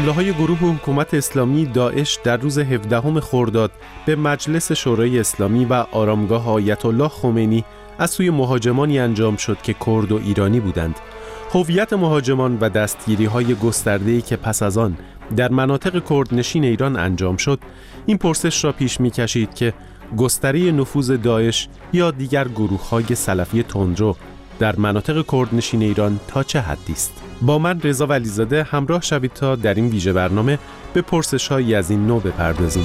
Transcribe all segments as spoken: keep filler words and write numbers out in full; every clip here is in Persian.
حمله‌های گروه حکومت اسلامی داعش در روز هفدهم خرداد به مجلس شورای اسلامی و آرامگاه آیت الله خمینی از سوی مهاجمانی انجام شد که کرد و ایرانی بودند. هویت مهاجمان و دستگیری‌های گسترده‌ای که پس از آن در مناطق کردنشین ایران انجام شد، این پرسش را پیش می‌کشید که گستره نفوذ داعش یا دیگر گروه‌های سلفی تندرو در مناطق کردنشین ایران تا چه حدی است؟ با من رضا ولیزاده همراه شوید تا در این ویژه برنامه به پرسش‌هایی از این نوع بپردازیم.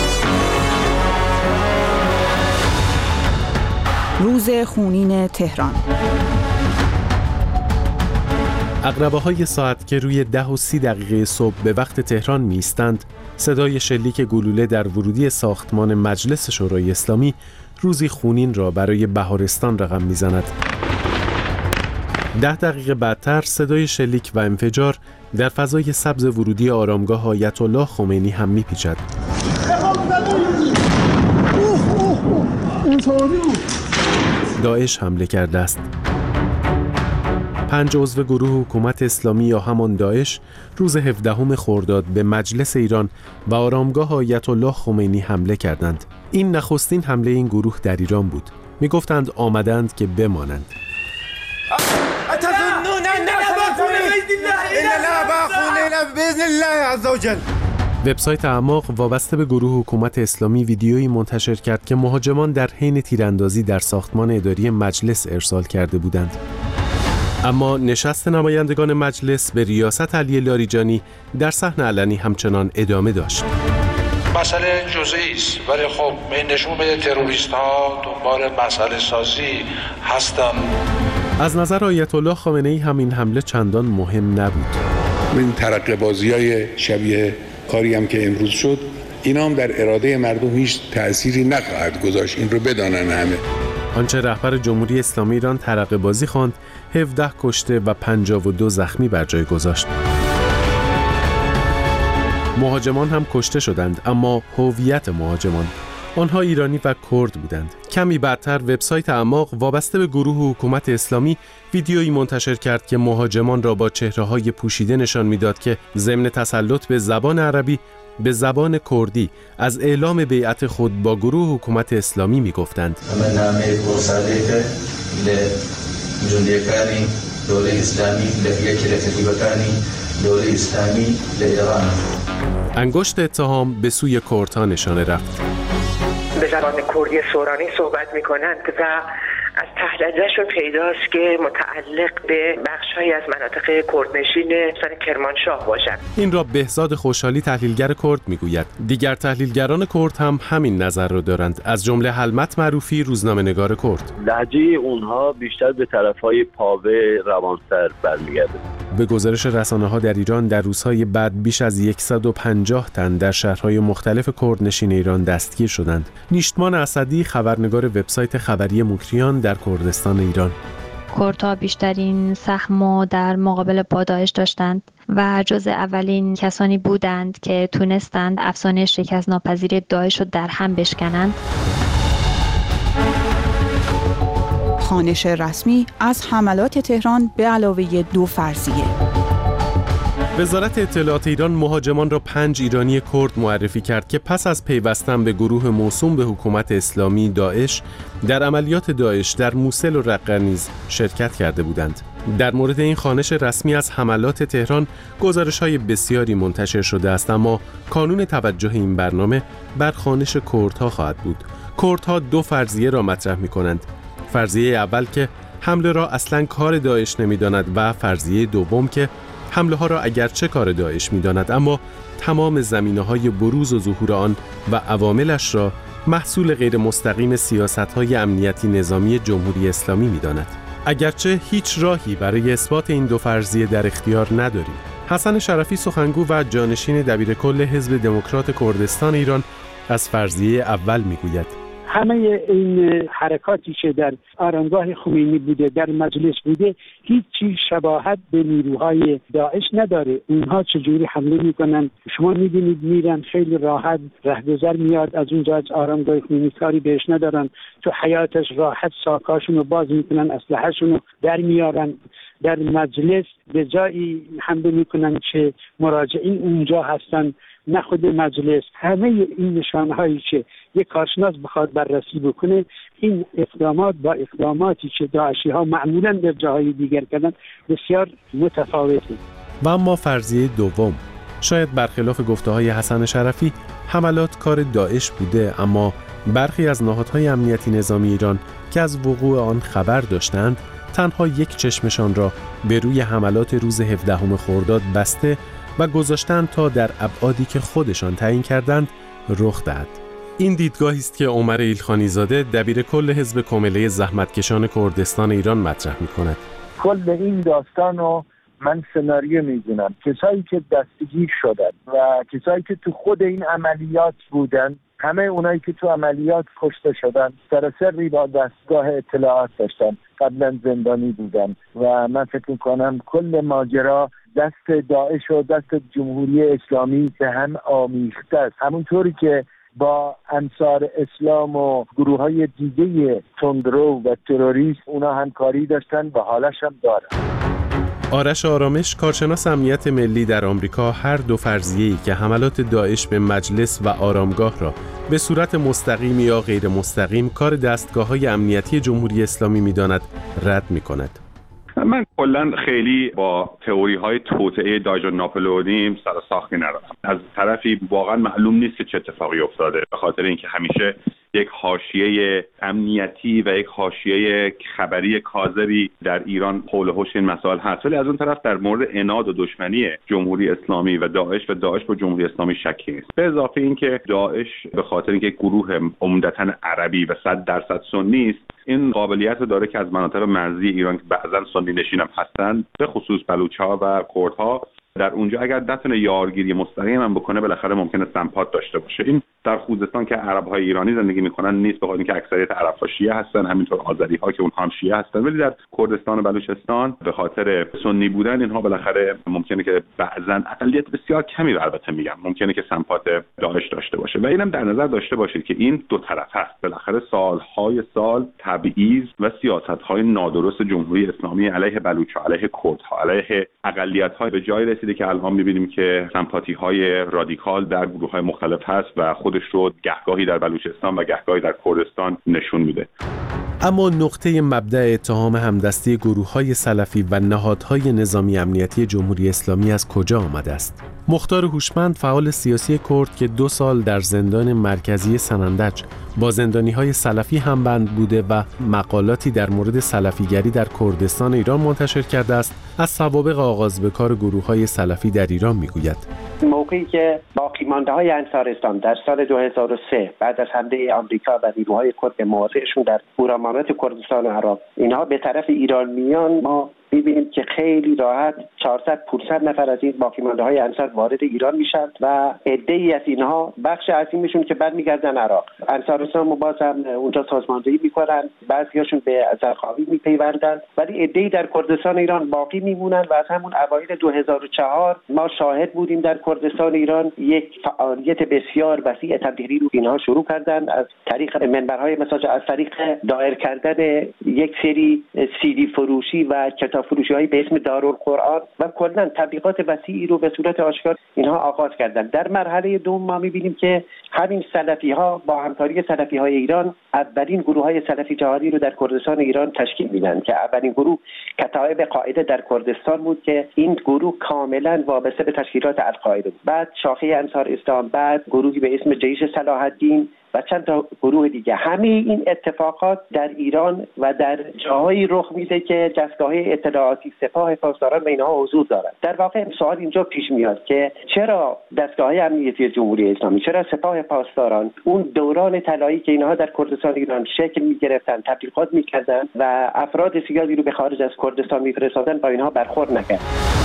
روز خونین تهران. عقربه‌های ساعت که روی ده و سی دقیقه صبح به وقت تهران می‌ایستند، صدای شلیک گلوله در ورودی ساختمان مجلس شورای اسلامی روزی خونین را برای بهارستان رقم می‌زند. ده دقیقه بعدتر صدای شلیک و انفجار در فضای سبز ورودی آرامگاه آیت الله خمینی هم می‌پیچد. داعش حمله کرده است. پنج عضو گروه حکومت اسلامی یا همان داعش روز هفدهم خرداد به مجلس ایران و آرامگاه آیت الله خمینی حمله کردند. این نخستین حمله این گروه در ایران بود. می گفتند آمدند که بمانند. وبسایت اعماق وابسته به گروه حکومت اسلامی ویدیویی منتشر کرد که مهاجمان در حین تیراندازی در ساختمان اداری مجلس ارسال کرده بودند. اما نشست نمایندگان مجلس به ریاست علی لاریجانی در صحن علنی همچنان ادامه داشت. مسئله جزئی است، ولی خب این نشون میده تروریست‌ها دنبال مسئله سازی هستن. از نظر آیت الله خامنه‌ای هم این حمله چندان مهم نبود. این ترقه بازی‌های شبیه کاری هم که امروز شد، اینا هم در اراده مردم هیچ تأثیری نخواهد گذاشت، این رو بدانن همه. آنچه رهبر جمهوری اسلامی ایران ترقه بازی خواند، هفده کشته و پنجاه و دو زخمی بر جای گذاشت. مهاجمان هم کشته شدند، اما هویت مهاجمان، آنها ایرانی و کرد بودند. کمی بعدتر وبسایت اعماق وابسته به گروه حکومت اسلامی ویدیویی منتشر کرد که مهاجمان را با چهره‌های پوشیده نشان می‌داد که ضمن تسلط به زبان عربی به زبان کردی از اعلام بیعت خود با گروه حکومت اسلامی می‌گفتند. من نامه پرساده جندیکانی دوله اسلامی لفیه کرتیبکانی دوله اسلامی لایران. انگشت اتهام به سوی کردها نشانه رفت. به زبان کردی سورانی صحبت میکنند و از تحلیلشون پیداست که متعلق به بخش‌هایی از مناطق کردنشین استان کرمانشاه باشند. این را بهزاد خوشحالی تحلیلگر کرد میگوید. دیگر تحلیلگران کرد هم همین نظر را دارند، از جمله حلمت معروفی روزنامه‌نگار کرد. لهجه اونها بیشتر به طرفهای پاوه روانسر برمیگرده. به گزارش رسانه‌ها در ایران در روزهای بعد بیش از صد و پنجاه تن در شهرهای مختلف کردنشین ایران دستگیر شدند. نیشتمان اسدی خبرنگار وبسایت خبری مکریان در کردستان ایران: کردها بیشترین سهم در مقابل با داعش داشتند و جز اولین کسانی بودند که تونستند افسانه شکست ناپذیر داعش رو در هم بشکنند. خوانش رسمی از حملات تهران به علاوه دو فرضیه. وزارت اطلاعات ایران مهاجمان را پنج ایرانی کرد معرفی کرد که پس از پیوستن به گروه موسوم به حکومت اسلامی داعش در عملیات داعش در موصل و رقه نیز شرکت کرده بودند. در مورد این خوانش رسمی از حملات تهران گزارش‌های بسیاری منتشر شده است، اما کانون توجه این برنامه بر خوانش کردها خواهد بود. کردها دو فرضیه را مطرح می‌کنند. فرضیه اول که حمله را اصلاً کار داعش نمی‌داند و فرضیه دوم که حمله ها را اگرچه کار داعش می‌داند، اما تمام زمینه‌های بروز و ظهور آن و عواملش را محصول غیر مستقیم سیاست‌های امنیتی نظامی جمهوری اسلامی می‌داند. اگرچه هیچ راهی برای اثبات این دو فرضیه در اختیار نداریم. حسن شرفی سخنگو و جانشین دبیرکل حزب دموکرات کردستان ایران از فرضیه اول می‌گوید: همه این حرکاتی که در آرامگاه خمینی بوده، در مجلس بوده، هیچی شباهت به نیروهای داعش نداره. اونها چجوری حمله میکنن؟ شما میبینید میرن خیلی راحت، رهگذر میاد از اونجا، از آرامگاه خمینی کاری بهش ندارن، تو حیاتش راحت ساکاشون رو باز میکنن، اسلحه‌شون رو در میارن. در مجلس به جایی حمله میکنن که مراجعین اونجا هستن، نه خود مجلس. همه این نشانهایی که یک کارشناس بخواد بررسی بکنه، این اقدامات با اقداماتی که داعشی ها معمولا در جاهای دیگر کردن بسیار متفاوته. و اما فرضیه دوم، شاید برخلاف گفته‌های حسن شرفی حملات کار داعش بوده، اما برخی از نهادهای امنیتی نظامی ایران که از وقوع آن خبر داشتند تنها یک چشمشان را به روی حملات روز هفدهم خرداد بسته و گذاشتند تا در ابعادی که خودشان تعیین کردند رخ دهد. این دیدگاهی است که عمر ایلخانی زاده دبیر کل حزب کمله زحمتکشان کردستان ایران مطرح می‌کند. کل این داستان رو من سناریو می‌دونم. کسایی که دستگیر شدن و کسایی که تو خود این عملیات بودن، همه اونایی که تو عملیات کشته شدن سراسری با دستگاه اطلاعات داشتن، قبلا زندانی بودن و من فکر می‌کنم کل ماجرا دست داعش و دست جمهوری اسلامی به هم آمیخته است. همونطوری که با انصار اسلام و گروه‌های دیگه تندرو و تروریست اونا همکاری داشتن و حالش هم دارن. آرش آرامش، کارشناس امنیت ملی در آمریکا، هر دو فرضیه‌ای که حملات داعش به مجلس و آرامگاه را به صورت مستقیم یا غیر مستقیم کار دستگاه‌های امنیتی جمهوری اسلامی می‌داند، رد می‌کند. من کلا خیلی با تئوری های توطئه داعش و ناپلئونی سر ساختی ندارم. از طرفی واقعا معلوم نیست که چه اتفاقی افتاده، به خاطر اینکه همیشه یک حاشیه امنیتی و یک حاشیه خبری کاذبی در ایران حول و حوش این مسائل هست. ولی از اون طرف در مورد عناد و دشمنی جمهوری اسلامی و داعش و داعش با جمهوری اسلامی شکی نیست. به اضافه اینکه داعش به خاطر اینکه گروه عمدتاً عربی و صد درصد سنی است، این قابلیت رو داره که از مناطق مرزی ایران که بعضاً سنی نشین هم هستن، به خصوص بلوچ‌ها و کردها، در اونجا اگر نتونه یارگیری مستقیم هم بکنه بالاخره ممکنه سمپات داشته باشه. این در خوزستان که عرب‌های ایرانی زندگی میکنن نیست، به خاطر اینکه اکثریت عرب‌ها شیعه هستن، همینطور آذری‌ها که اونها هم شیعه هستن. ولی در کردستان و بلوچستان به خاطر سنی بودن اینها بالاخره ممکنه که بعضاً اقلیت بسیار کمی رو البته میگم ممکنه که سمپات داعش داشته باشه. و اینم در نظر داشته باشید که این دو طرف هست. بالاخره سال‌های سال تبعیض و سیاست‌های نادرست جمهوری اسلامی علیه بلوچ‌ها، علیه کردها، علیه اقلیت‌ها به جای رسیده که الان می‌بینیم که سمپاتی‌های رادیکال در گروه‌های مختلف هست و خودش رو گهگاهی در بلوچستان و گهگاهی در کردستان نشون میده. اما نقطه مبدأ اتهام همدستی گروه‌های سلفی و نهادهای نظامی امنیتی جمهوری اسلامی از کجا آمده است؟ مختار هوشمند، فعال سیاسی کرد که دو سال در زندان مرکزی سنندج با زندانی‌های سلفی همبند بوده و مقالاتی در مورد سلفیگری در کردستان ایران منتشر کرده است، از سوابق آغاز به کار گروه‌های سلفی در ایران می‌گوید. موقعی که باقی‌مانده‌های انصار اسلام در سال دو هزار و سه بعد از حمله آمریکا و نیروهای کرد موافقشون در پورامانات کردستان و عراق اینها به طرف ایران میان، ما می‌بینیم که خیلی راحت چهارصد پانصد نفر از این باقی‌مانده‌های انصار وارد ایران میشن و عده‌ای از اینها بخش عظیمشون که برمیگردن عراق. انصار اسلام باز هم اونجا سازماندهی میکنن، بعضیاشون به زرقاوی میپیوندن، ولی عده‌ای در کردستان ایران باقی میمونن و از همون اوایل دو هزار و چهار ما شاهد بودیم در کردستان ایران یک فعالیت بسیار وسیع تبلیغی رو اینها شروع کردن از طریق منبرهای مساج، از طریق دایر کردن یک سری سی دی فروشی و کتاب فروشی‌های به اسم دارالقرآن و کلاً تبلیغات وسیعی رو به صورت آشکار اینها آغاز کردن. در مرحله دوم ما می‌بینیم که همین سلفی‌ها با همکاری سلفی‌های ایران اولین گروه‌های سلفی جهادی رو در کردستان ایران تشکیل میدن که اولین گروه کتایب قاعده در کردستان بود که این گروه کاملاً وابسته به تشکیلات القاعده بود. بعد شاخه انصار اسلام، بعد گروهی به اسم جیش صلاح الدین و چند تا گروه دیگه. همه این اتفاقات در ایران و در جاهایی رخ میده که دستگاه اطلاعاتی سپاه پاسداران و اینها حضور دارند. در واقع سوال اینجا پیش میاد که چرا دستگاه امنیتی جمهوری اسلامی، چرا سپاه پاسداران اون دوران طلایی که اینها در کردستان ایران شکل میگرفتن، تبلیغات میکردن و افراد زیادی رو به خارج از کردستان میفرستادن، با اینها برخورد نکرد.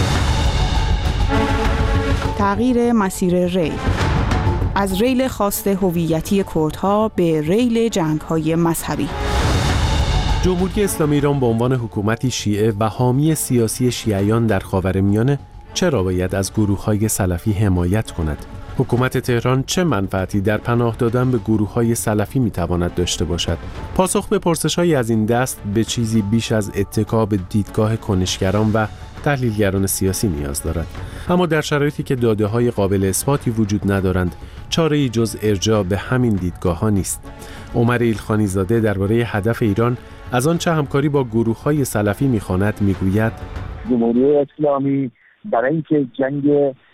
تغییر مسیر ری از ریل خاص هویتی کردها به ریل جنگ‌های مذهبی. جمهوری اسلامی ایران به عنوان حکومتی شیعه و حامی سیاسی شیعیان در خاورمیانه چرا باید از گروه‌های سلفی حمایت کند؟ حکومت تهران چه منفعتی در پناه دادن به گروه‌های سلفی می‌تواند داشته باشد؟ پاسخ به پرسش‌های از این دست به چیزی بیش از اتکا به دیدگاه کنشگران و تحلیلگران سیاسی نیاز دارد. اما در شرایطی که داده‌های قابل اثباتی وجود ندارند، چاره‌ای جز ارجاع به همین دیدگاه‌ها نیست. عمر ایلخانی زاده درباره هدف ایران از آنچه همکاری با گروه‌های سلفی می‌خواند می‌گوید: جمهوری اسلامی برای اینکه جنگ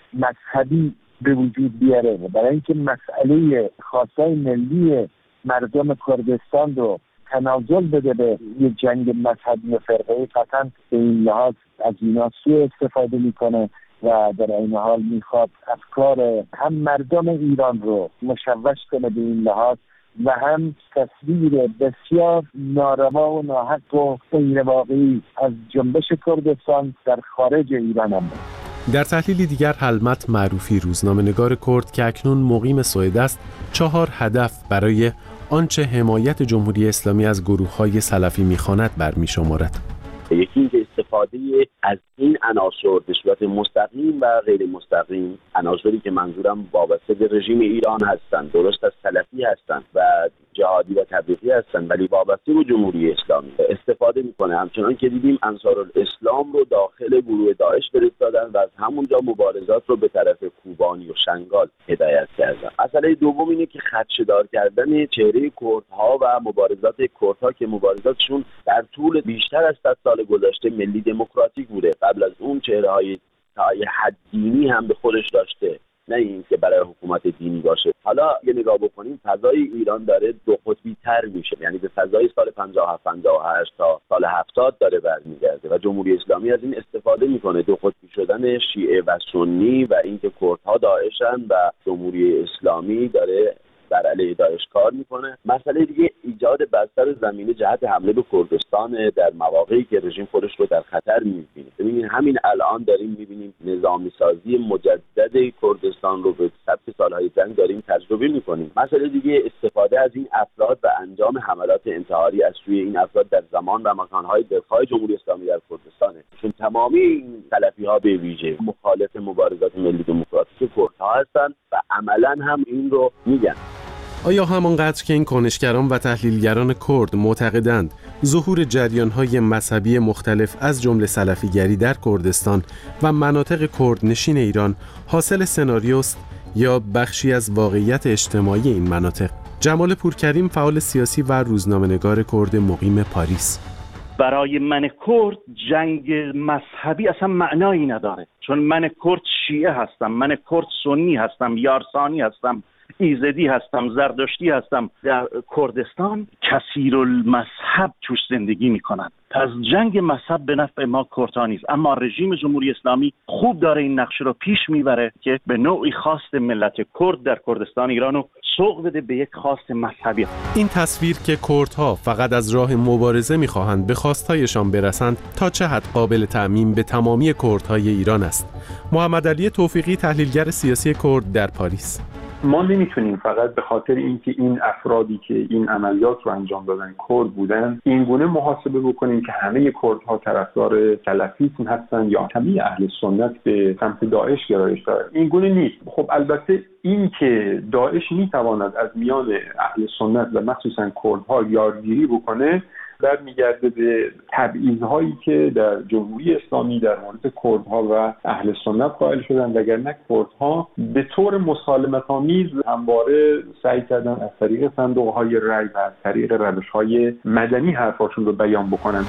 مذهبی به وجود بیاره و برای اینکه مسئله خواستای ملی مردم کردستان رو تنازل بده به یه جنگ مذهبی و فرقه‌ای، قطعاً به این لحاظ از اینا سوء استفاده میکنه و در این حال میخواد افکار هم مردم ایران رو مشوش کنه به این لحاظ و هم تصویر بسیار ناروا و ناحق و غیر واقعی از جنبش کردستان در خارج ایران هم. در تحلیلی دیگر حلمت معروفی، روزنامه‌نگار کرد که اکنون مقیم سوئد است، چهار هدف برای آنچه حمایت جمهوری اسلامی از گروه‌های سلفی می‌خواند برمی‌شمارد. یکی اینکه استفاده از این عناصر به صورت مستقیم و غیر مستقیم، عناصری که منظورم وابسته به رژیم ایران هستند، درست از سلفی هستند و جهادی و تبلیغی هستند ولی وابسته به جمهوری اسلامی استفاده میکنه. همچنان که دیدیم انصارالاسلام رو داخل گروه داعش فرستادن و از همونجا مبارزات رو به طرف کوبانی و شنگال هدایت کردن. مسئله دوم اینه که خدشه‌دار کردن چهره کردها و مبارزات کردها که مبارزاتشون در طول بیشتر از صد سال گذشته ملی دموکراتیک بوده. قبل از اون چهره‌های تا یه حد دینی هم به خودش داشته، نه این که برای حکومت دینی باشه. حالا یه نگاه بکنیم، فضای ایران داره دو قطبی تر میشه، یعنی به فضای سال پنجاه و هفت پنجاه و هشت تا سال هفتاد داره برمیگرده و جمهوری اسلامی از این استفاده میکنه، دو قطبی شدن شیعه و سنی و اینکه کردها داعشن و جمهوری اسلامی داره در علیه داعش کار میکنه. مسئله دیگه ایجاد بستر زمینه جهت حمله به کردستان در مواقعی که رژیم خودش رو در خطر میبینه. ببینید همین الان داریم میبینیم نظامی سازی مجدد کردستان رو به سبک سالهای جنگ داریم تجربه میکنیم. مسئله دیگه استفاده از این افراد و انجام حملات انتحاری از سوی این افراد در زمان و مکانهای دلخواه جمهوری اسلامی در کردستانه، چون تمامی این سلفی ها به ویژه مخالف مبارزات ملی دموکراتیک کردها هستند و عملاً هم این رو میگن. آیا همانقدر که این کنشگران و تحلیلگران کرد معتقدند ظهور جریان‌های مذهبی مختلف از جمله سلفیگری در کردستان و مناطق کردنشین ایران حاصل سناریوست یا بخشی از واقعیت اجتماعی این مناطق؟ جمال پورکریم، فعال سیاسی و روزنامه‌نگار کرد مقیم پاریس: برای من کرد جنگ مذهبی اصلا معنایی نداره، چون من کرد شیعه هستم، من کرد سنی هستم، یارسانی هستم، ایزدی هستم، زردشتی هستم. در کردستان کثیر المذهب توش زندگی میکنن. پس جنگ مذهب به نفع ما کردها نیست، اما رژیم جمهوری اسلامی خوب داره این نقشه رو پیش میبره که به نوعی خواست ملت کرد در کردستان ایرانو سوق بده به یک خواست مذهبی. این تصویر که کردها فقط از راه مبارزه میخواهند به خواستهایشان برسند تا چه حد قابل تعمیم به تمامی کردهای ایران است؟ محمد علی توفیقی، تحلیلگر سیاسی کرد در پاریس: ما نمیتونیم فقط به خاطر اینکه این افرادی که این عملیات رو انجام دادن کرد بودن این گونه محاسبه بکنیم که همه کردها طرفدار سلفیسم هستن یا همه اهل سنت به سمت داعش گرایش دارن. این گونه نیست. خب البته این که داعش میتواند از میان اهل سنت و مخصوصا کردها یارگیری بکنه برمیگرده به تبعیض‌هایی که در جمهوری اسلامی در مورد کردها و اهل سنت قائل شدن، وگرنه کردها به طور مسالمت‌آمیز همواره سعی کردن از طریق صندوق‌های رای و از طریق روش‌های مدنی حرفاشون رو بیان بکنن.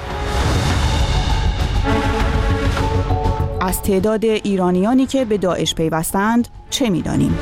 از تعداد ایرانیانی که به داعش پیوستند چه می‌دانیم؟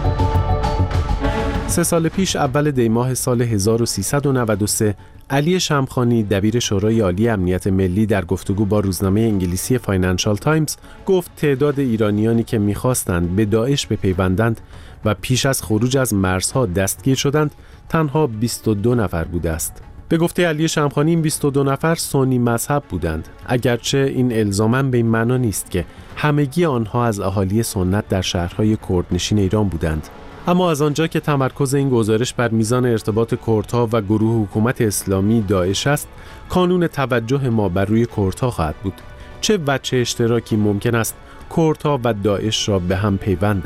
سه سال پیش اول دی ماه سال هزار و سیصد و نود و سه علی شمخانی، دبیر شورای عالی امنیت ملی، در گفتگو با روزنامه انگلیسی فاینانشال تایمز گفت تعداد ایرانیانی که می‌خواستند به داعش بپیوندند و پیش از خروج از مرزها دستگیر شدند تنها بیست و دو نفر بوده است. به گفته علی شمخانی این بیست و دو نفر سنی مذهب بودند، اگرچه این الزاماً به این معنا نیست که همگی آنها از اهالی سنت در شهرهای کردنشین ایران بودند. اما از آنجا که تمرکز این گزارش بر میزان ارتباط کردها و گروه حکومت اسلامی داعش است، کانون توجه ما بر روی کردها خواهد بود. چه وجه اشتراکی ممکن است کردها و داعش را به هم پیوند دهد؟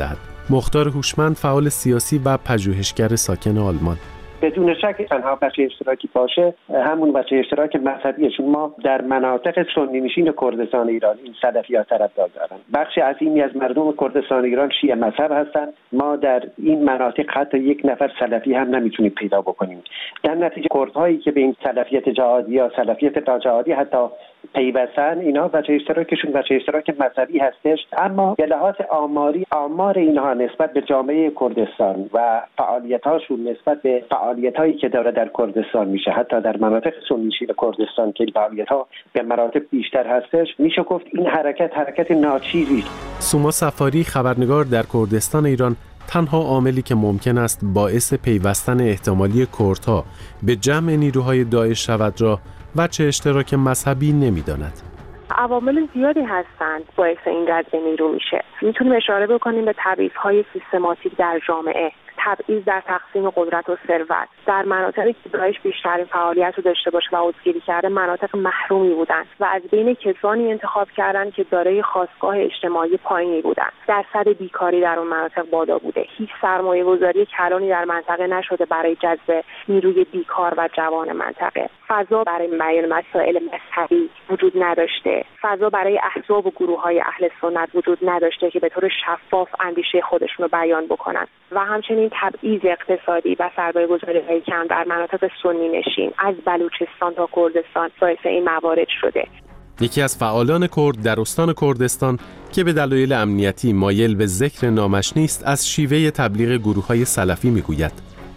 مختار هوشمند فعال سیاسی و پژوهشگر ساکن آلمان: بدون شک تنها بچه اشتراکی باشه همون بچه اشتراک مذهبیه، چون ما در مناطق سنی نشین کردستان ایران این سلفی‌ها طرفدار دارن. بخش عظیمی از مردم کردستان ایران شیعه مذهب هستن. ما در این مناطق حتی یک نفر سلفی هم نمیتونیم پیدا بکنیم. در نتیجه کردهایی که به این سلفیت جهادی یا سلفیت ناجهادی حتی پیوستن، اینا بچه اشتراکشون بچه اشتراک مذهبی هستش، اما به لحاظ آماری آمار اینها نسبت به جامعه کردستان و فعالیت‌هاشون نسبت به فعالیت‌هایی که داره در کردستان میشه، حتی در مناطق سنی کردستان که فعالیت‌ها به مراتب بیشتر هستش، میشه گفت این حرکت حرکت ناچیزی است. سوما سفاری، خبرنگار در کردستان ایران، تنها عاملی که ممکن است باعث پیوستن احتمالی کردها به جمع نیروهای داعش شود را وجه اشتراک مذهبی نمی‌داند. عوامل زیادی هستند باعث این جذب نیرو میشه. میتونیم اشاره بکنیم به تبعیض‌های سیستماتیک در جامعه، تبعیض در تقسیم قدرت و ثروت. در مناطقی که داعش بیشترین فعالیت رو داشته باشه و عضوگیری کرده، مناطق محرومی بودن و از بین کسانی انتخاب کردن که دارای خاستگاه اجتماعی پایینی بودن. درصد بیکاری در اون مناطق بالا بوده. هیچ سرمایه‌گذاری کلانی در منطقه نشده برای جذب نیروی بیکار و جوان منطقه. فضا برای بیان مسائل مذهبی وجود نداشته. فضا برای احزاب و گروه‌های اهل سنت وجود نداشته که به طور شفاف اندیشه خودشون رو بیان بکنن. و همچنین تبعیض اقتصادی و سرمایه‌گذاری‌های کم در مناطق سنی نشین از بلوچستان تا کردستان باعث این موارد شده. یکی از فعالان کرد در استان کردستان که به دلایل امنیتی مایل به ذکر نامش نیست، از شیوه تبلیغ گروه‌های سلفی میگوید: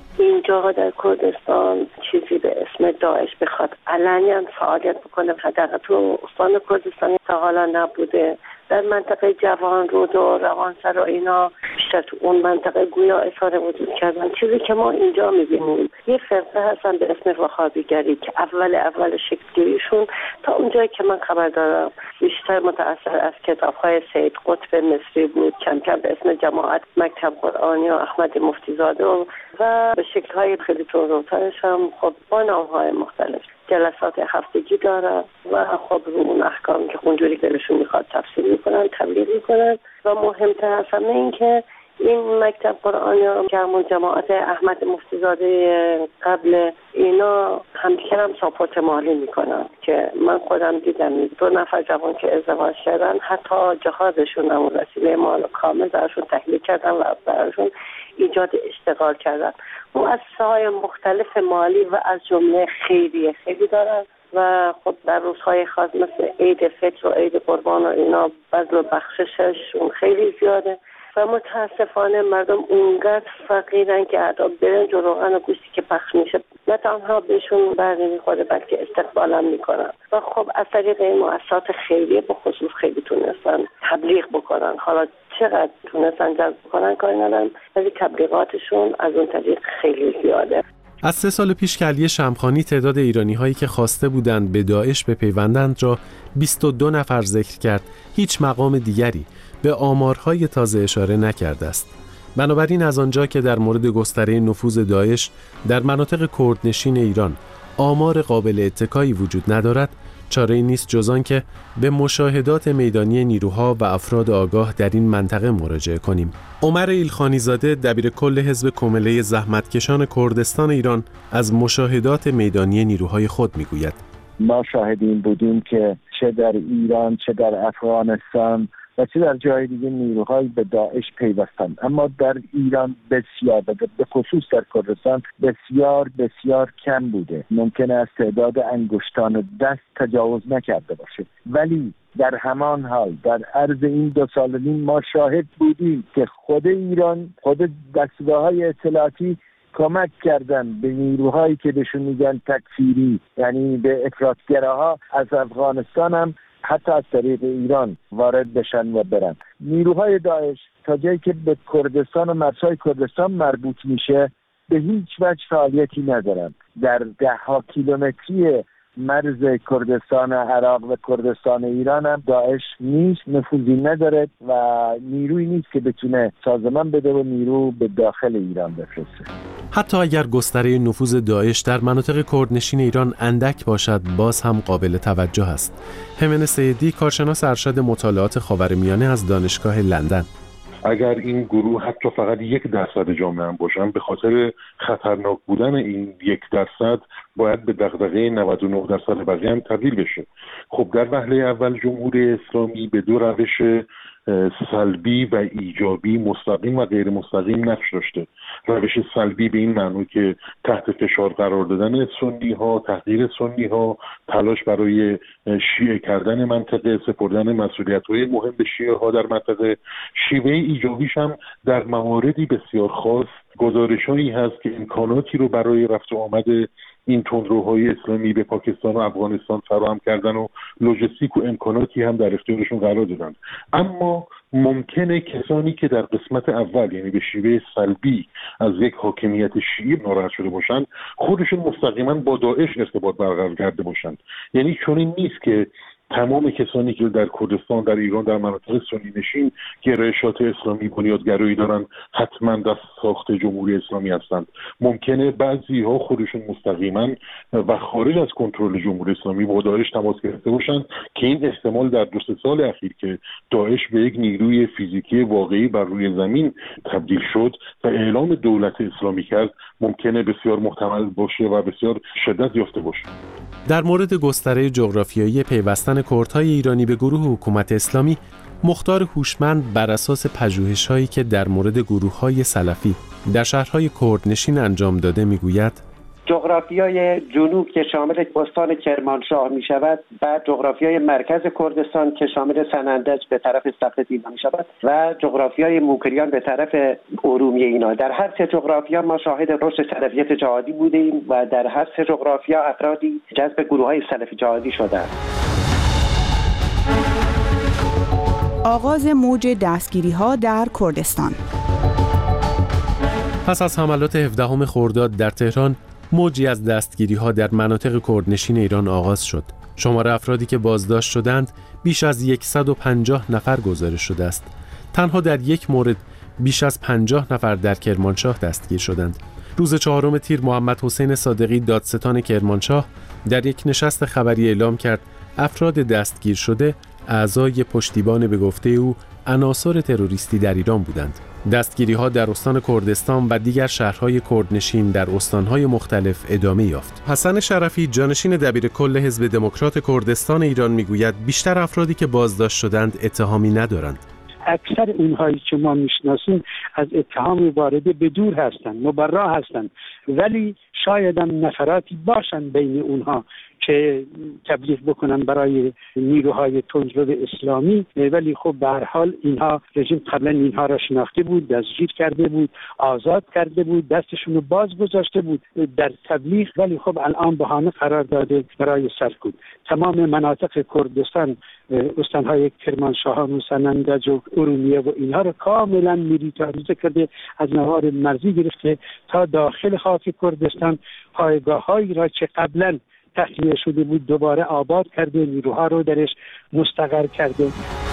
اینجا در کردستان چیزی به اسم داعش بخواد علنیاً فعالیت بکنه، حداقل تو استان کردستان تا حالا نبوده. در منطقه جوان رود و روانسرا اینا بیشتر تو اون منطقه گویا اظهار وجود کردن. چیزی که ما اینجا میبینیم یه فرقه هستن به اسم وهابیگری که اول اول شکلگیریشون تا اونجایی که من خبر دارم بیشتر متأثر از کتاب‌های سید قطب مصری بود، کم کم به اسم جماعت مکتب قرآنی و احمد مفتیزاده و, و به شکل‌های خیلی تروترش هم خب با نام‌های مختلف جلسات هفتگی دارن و خب رو اون احکام که اونجوری دلشون میخواد تفسیر میکنن، تبلیغ میکنن. و مهمتر از همه این که این مکتب قرآنی که همون جماعت احمد مفتیزاده قبل اینا همدیگر هم ساپورت مالی میکنن که من خودم دیدم دو نفر جوان که ازدواج کردن حتی جهازشون هم وسیله مال کامل درشون تحلیل کردن و براشون ایجاد اشتغال کردن. مؤسسه‌های مختلف مالی و از جمله خیریه خیلی دارن و خب در روزهای خاص مثل عید فطر و عید قربان و اینا بذل و بخشششون خیلی زیاده و متاسفانه مردم اونقدر فقیرن که حتی برنج و روغن و گوشتی که پخش میشه نه تنها بهشون برمی میخوره بلکه استقبالم میکنن و خب از طریق این مؤسسات خیریه به خصوص خیلی تونستن تبلیغ بکنن. حالا چقدر تونستن جذب بکنن کاری ندارم، ولی تبلیغاتشون از اون طریق خیلی زیاده. از سه سال پیش که علی شمخانی تعداد ایرانی هایی که خواسته بودند به داعش بپیوندند را بیست و دو نفر ذکر کرد، هیچ مقام دیگری به آمارهای تازه اشاره نکرده است. بنابراین از آنجا که در مورد گستره نفوذ داعش در مناطق کردنشین ایران آمار قابل اتکایی وجود ندارد، چاره‌ای نیست جز آن که به مشاهدات میدانی نیروها و افراد آگاه در این منطقه مراجعه کنیم. عمر ایلخانی زاده، دبیر کل حزب کمله زحمتکشان کردستان ایران، از مشاهدات میدانی نیروهای خود میگوید: ما شاهدین بودیم که چه در ایران چه در افغانستان و چه در جای دیگه نیروهای به داعش پیوستند، اما در ایران بسیار به خصوص در کردستان بسیار بسیار کم بوده. ممکنه از تعداد انگشتان دست تجاوز نکرده باشه، ولی در همان حال در عرض این دو سال و نیم ما شاهد بودیم که خود ایران، خود دستگاه‌های اطلاعاتی کمک کردن به نیروهایی که بهشون میگن تکفیری، یعنی به افراطگراها از افغانستان هم حتی از طریق ایران وارد بشن و برن. نیروهای داعش تا جایی که به کردستان و مرزهای کردستان مربوط میشه به هیچ وجه فعالیتی ندارن. در ده ها کیلومتری مرز کردستان عراق و کردستان ایران هم داعش نیست، نفوذی نداره و نیروی نیست که بتونه سازمان بده و نیرو به داخل ایران بفرسته. حتی اگر گستره نفوذ داعش در مناطق کردنشین ایران اندک باشد، باز هم قابل توجه است. همن سیدی، کارشناس ارشد مطالعات خاورمیانه از دانشگاه لندن: اگر این گروه حتی فقط یک درصد جامعه هم باشن، به خاطر خطرناک بودن این یک درصد باید به دغدغه نود و نه درصد بقیه هم تبدیل بشه. خب در وهله اول جمهوری اسلامی به دو روش سلبی و ایجابی، مستقیم و غیر مستقیم نقش داشته. روش سلبی به این معنی که تحت فشار قرار دادن سنی ها، تحقیر سنی ها، تلاش برای شیعه کردن منطقه، سپردن مسئولیت های مهم به شیعه ها در منطقه. شیوه ایجابیش هم در مواردی بسیار خاص گزارش‌هایی هست که امکاناتی رو برای رفت و آمد این تندروهای اسلامی به پاکستان و افغانستان فراهم کردن و لوجستیک و امکاناتی هم در اختیارشون قرار دادن. اما ممکنه کسانی که در قسمت اول، یعنی به شیوه سلبی، از یک حاکمیت شیعی ناراحت شده باشند، خودشون مستقیما با داعش ارتباط برقرار کرده باشند. یعنی چنین نیست که تمام کسانی که در کردستان، در ایران، در مناطق سنی نشین گرایشات اسلامی بنیادگرایی دارن حتما دست ساخت جمهوری اسلامی هستند. ممکنه بعضی ها خودشون مستقیما و خارج از کنترل جمهوری اسلامی با داعش تماس گرفته باشند که این احتمال در دو سه سال اخیر که داعش به یک نیروی فیزیکی واقعی بر روی زمین تبدیل شد و اعلام دولت اسلامی کرد ممکنه بسیار محتمل باشه و بسیار شدت یافته باشه. در مورد گستره جغرافیایی پیوستن کردهای ایرانی به گروه حکومت اسلامی، مختار هوشمند بر اساس پژوهش‌هایی که در مورد گروه‌های سلفی در شهرهای کردنشین انجام داده میگوید: جغرافیای جنوب که شامل استان کرمانشاه می شود، بعد جغرافیای مرکز کردستان که شامل سنندج به طرف صخره‌دینا می شود و جغرافیای موکریان به طرف ارومیه. اینا در هر سه جغرافیا ما شاهد رشد سلفیت جهادی بودیم و در هر سه جغرافیا افرادی جذب گروه‌های سلفی جهادی شدند. آغاز موج دستگیری‌ها در کردستان. پس از حملات هفدهم خرداد در تهران، موجی از دستگیری‌ها در مناطق کردنشین ایران آغاز شد. شمار افرادی که بازداشت شدند بیش از صد و پنجاه نفر گزارش شده است. تنها در یک مورد بیش از پنجاه نفر در کرمانشاه دستگیر شدند. روز چهارم تیر محمد حسین صادقی دادستان کرمانشاه در یک نشست خبری اعلام کرد افراد دستگیر شده اعضای پشتیبان به گفته او عناصر تروریستی در ایران بودند. دستگیری‌ها در استان کردستان و دیگر شهرهای کردنشین در استان‌های مختلف ادامه یافت. حسن شرفی، جانشین دبیرکل حزب دموکرات کردستان ایران میگوید بیشتر افرادی که بازداشت شدند اتهامی ندارند. اکثر اونهایی که ما میشناسیم از اتهام وارده به دور هستند، مبرا هستند، ولی شاید هم نفراتی باشند بین اونها که تبلیغ بکنن برای نیروهای تندرو اسلامی، ولی خب به هر حال اینها رژیم قبلا اینها را شناخته بود، دستگیر کرده بود، آزاد کرده بود، دستشون رو باز گذاشته بود در تبلیغ، ولی خب الان بهانه قرار داده برای سرکوب. تمام مناطق کردستان، استانهای کرمانشاه و سنندج و ارومیه و اینها را کاملا میلیتاریزه کرده، از نوار مرزی گرفته تا داخل خاک کردستان پایگاه‌هایی را که قبلا تخلیه شده بود دوباره آباد کرده، نیروها رو درش مستقر کرده.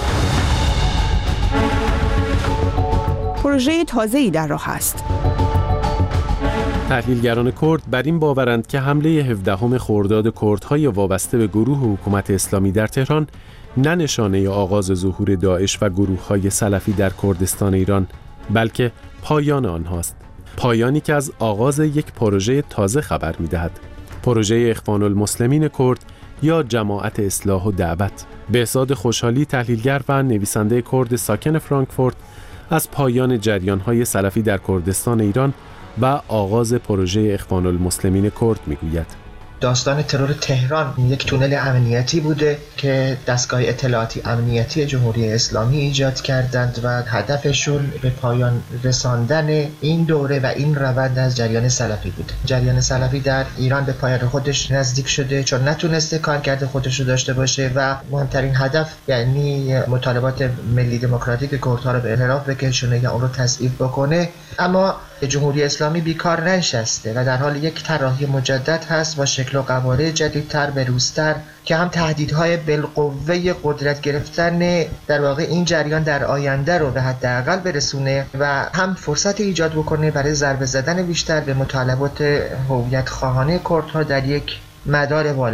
پروژه تازه‌ای در راه است. تحلیلگران کرد بر این باورند که حمله هفدهم خرداد کردهای وابسته به گروه حکومت اسلامی در تهران نه نشانه آغاز ظهور داعش و گروه‌های سلفی در کردستان ایران، بلکه پایان آنهاست. پایانی که از آغاز یک پروژه تازه خبر می‌دهد. پروژه اخوان المسلمین کرد یا جماعت اصلاح و دعوت. بهزاد خوشحالی، تحلیلگر و نویسنده کرد ساکن فرانکفورت، از پایان جریان‌های سلفی در کردستان ایران و آغاز پروژه اخوان المسلمین کرد میگوید: داستان ترور تهران یک تونل امنیتی بوده که دستگاه اطلاعاتی امنیتی جمهوری اسلامی ایجاد کردند و هدفشون به پایان رساندن این دوره و این روند از جریان سلفی بود. جریان سلفی در ایران به پایان خودش نزدیک شده چون نتونسته کارکرد خودش رو داشته باشه و مهمترین هدف یعنی مطالبات ملی دموکراتیک کردها رو به انحراف بکشونه یا اون رو تضعیف بکنه. اما جمهوری اسلامی بیکار نشسته و در حال یک طراحی مجدد هست با شکل و قواره جدیدتر، بروزتر، که هم تهدیدهای بالقوه قدرت گرفتن در واقع این جریان در آینده رو به حداقل برسونه و هم فرصت ایجاد بکنه برای ضربه زدن بیشتر به مطالبات هویت خواهانه کردها در یک مدار بالاتر.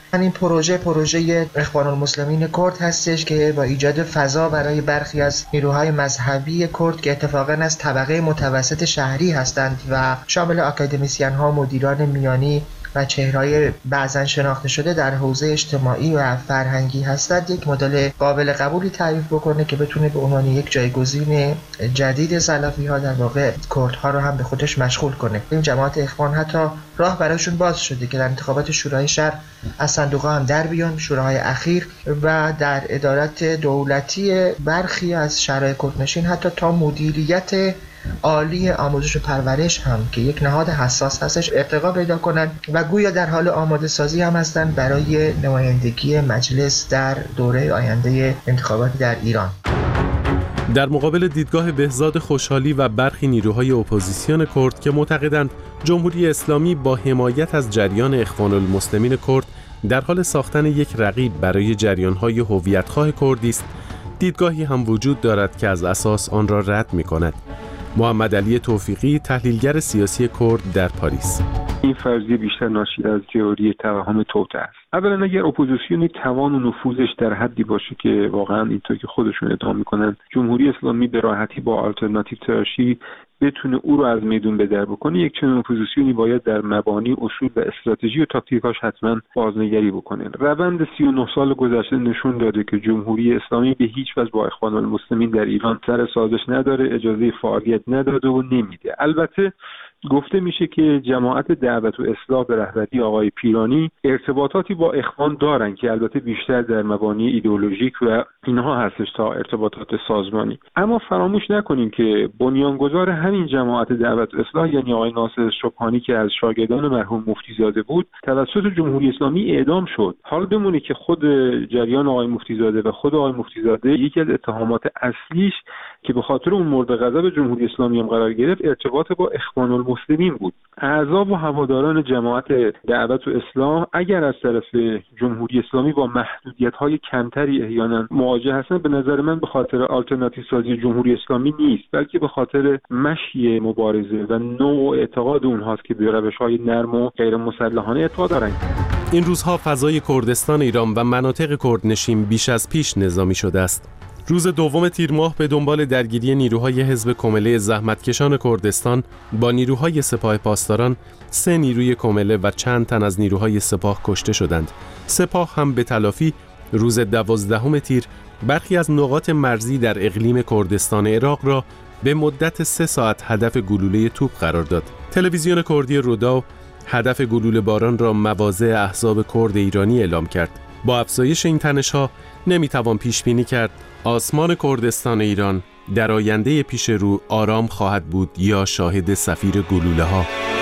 این پروژه پروژه اخوان المسلمین کرد هستش که با ایجاد فضا برای برخی از نیروهای مذهبی کرد که اتفاقاً از طبقه متوسط شهری هستند و شامل آکادمیسین ها، مدیران میانی و چهره‌های بعضاً شناخته شده در حوزه اجتماعی و فرهنگی هستند، یک مدل قابل قبولی تعریف بکنه که بتونه به عنوان یک جایگزین جدید سلفی‌ها در واقع کردها رو هم به خودش مشغول کنه. این جماعت اخوان حتی راه براشون باز شده که در انتخابات شورای شهر از صندوق‌ها هم در بیان، شوراهای اخیر، و در ادارت دولتی برخی از شهرهای کردنشین حتی تا مدیریت عالی آموزش و پرورش هم که یک نهاد حساس هستش ارتقا پیدا کنند و گویا در حال آماده سازی هم هستند برای نمایندگی مجلس در دوره آینده انتخابات در ایران. در مقابل دیدگاه بهزاد خوشحالی و برخی نیروهای اپوزیسیون کرد که معتقدند جمهوری اسلامی با حمایت از جریان اخوان المسلمین کرد در حال ساختن یک رقیب برای جریان‌های هویت‌خواه کردی است، دیدگاهی هم وجود دارد که از اساس آن را رد می‌کند. محمد علی توفیقی، تحلیلگر سیاسی کرد در پاریس: این فرضیه بیشتر ناشی از تئوری توهم توطئه است. اولا اگر اپوزیسیونی توان و نفوذش در حدی باشه که واقعا اینطور که خودشون ادعا میکنن جمهوری اسلامی به راحتی با آلترناتیو تراشی بتونه او رو از میدون به در بکنه، یک چنین اپوزیسیونی باید در مبانی، اصول و استراتژی و تاکتیکاش حتما بازنگری بکنه. روند سی و نه سال گذشته نشون داده که جمهوری اسلامی به هیچ وجه با اخوان المسلمین در ایران سر سازش نداره، اجازه فعالیت نداده و نمیده. البته گفته میشه که جماعت دعوت و اصلاح به رهبری آقای پیرانی ارتباطاتی با اخوان دارن که البته بیشتر در مبانی ایدئولوژیک و اینها هستش تا ارتباطات سازمانی. اما فراموش نکنیم که بنیانگذار همین جماعت دعوت و اصلاح یعنی آقای ناصر شبحانی که از شاگردان مرحوم مفتیزاده بود توسط جمهوری اسلامی اعدام شد. حال بمونه که خود جریان آقای مفتیزاده و خود آقای مفتیزاده یکی از اتهامات اصلیش که به خاطر اون مورد غضب جمهوری اسلامی هم قرار گرفت ارتباط با اخوان المسلمین بود. اعضا و هواداران جماعت دعوت و اصلاح اگر از طرف جمهوری اسلامی با محدودیت‌های کمتری احیانا مواجه هستن، به نظر من به خاطر آلترناتیو سازی جمهوری اسلامی نیست، بلکه به خاطر مشی مبارزه و نوع اعتقاد اونهاست که به روش‌های نرم و غیر مسلحانه اعتقاد دارن. این روزها فضای کردستان ایران و مناطق کردنشین بیش از پیش نظامی شده است. روز دوم تیر ماه به دنبال درگیری نیروهای حزب کمله زحمتکشان کردستان با نیروهای سپاه پاسداران، سه نیروی کمله و چند تن از نیروهای سپاه کشته شدند. سپاه هم به تلافی روز دوازدهم تیر برخی از نقاط مرزی در اقلیم کردستان عراق را به مدت سه ساعت هدف گلوله توپ قرار داد. تلویزیون کردی روداو هدف گلوله باران را مواضع احزاب کرد ایرانی اعلام کرد. با افزایش این تنش‌ها نمیتوان پیش بینی کرد آسمان کردستان ایران در آینده پیش رو آرام خواهد بود یا شاهد صفیر گلوله‌ها.